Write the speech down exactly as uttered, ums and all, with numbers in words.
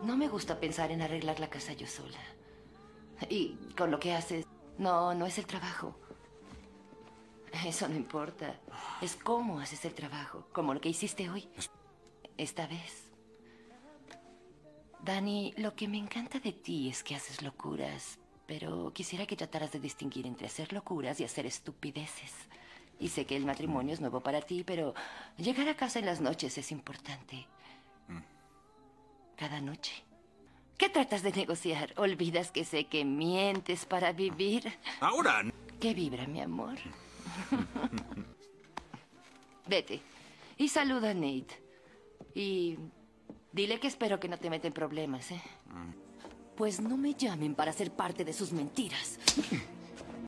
No me gusta pensar en arreglar la casa yo sola. Y con lo que haces, no, no es el trabajo. Eso no importa. Es cómo haces el trabajo, como lo que hiciste hoy. Esta vez. Danny, lo que me encanta de ti es que haces locuras, pero quisiera que trataras de distinguir entre hacer locuras y hacer estupideces. Y sé que el matrimonio es nuevo para ti, pero llegar a casa en las noches es importante. Cada noche. ¿Qué tratas de negociar? ¿Olvidas que sé que mientes para vivir? Ahora. ¿Qué vibra, mi amor? Vete y saluda a Nate. Y dile que espero que no te meten problemas, ¿eh? Pues no me llamen para ser parte de sus mentiras.